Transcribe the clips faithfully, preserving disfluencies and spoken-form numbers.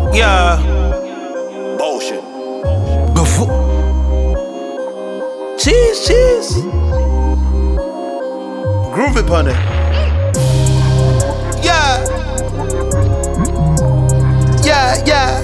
Yeah. Bullshit. Before. Cheese, cheese. Groove it on it. Yeah. Yeah, yeah.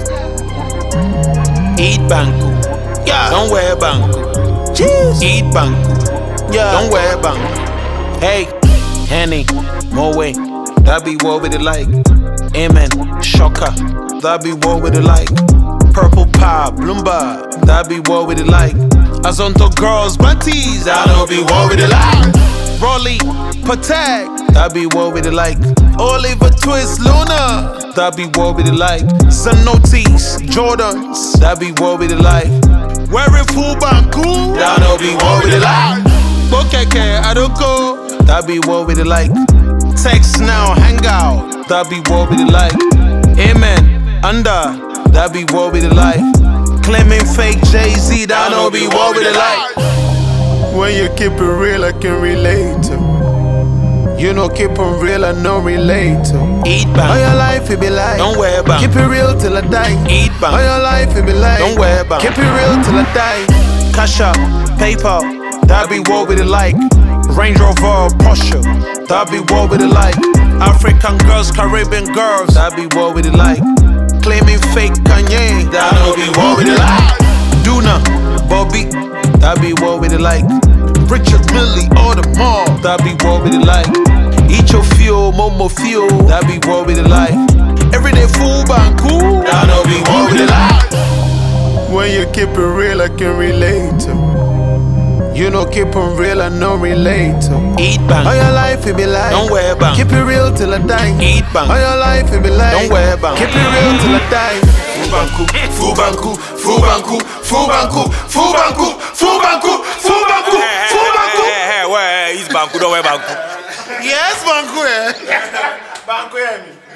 Eat banku. Yeah. Don't wear banku. Cheese. Eat banku. Yeah. Don't wear banku. Hey, Henny, Moe. That be what we like. Amen. Shocker. That be what we like. Purple pie, Bloomba. That be what we like. Azonto girls, Banties. That don't be what we like. Rolly, Patek. That be what we like. Oliver Twist, Luna. That be what we like. Sanotis, Jordans. That be what we like. Wearing full banku. That don't be what we like. Bokeke, I don't go. That be what we like. Text now, hang out. That be what we like. Amen. Under. That be what we like. Claiming fake Jay-Z. That don't be what we like. When you keep it real, I can relate to. You know, keep it real, I know relate to. Eat bang. All your life it be like. Don't wear bang. Keep it real till I die. Eat bang. All your life it be like. Don't wear bang. Keep it real till I die. Cash up, PayPal. That be what we like. Range Rover, Porsche. That be what we like. African girls, Caribbean girls. That be what we like. Claiming fake Kanye. That don't be what we like. Duna, Bobby. That be what we like. Richard Millie, all the mall. That be what we like. Eat your fuel, Momo fuel. That be what we like. Everyday fool banku. That don't be what we like. When you keep it real, I can relate to. You know, keep it real, I know relate to. Eat bang. All your life it be like. Don't wear bang. Keep it real till I die. Eat bang. All your life it be like. Don't wear bang. Keep it real till I die. Fubanku, Fubanku, Fubanku, Fubanku, Fubanku, Fubanku, Fubanku, Fubanku. Hey, hey, where is Banku? Don't wear Banku. Yes, Banku. Banku,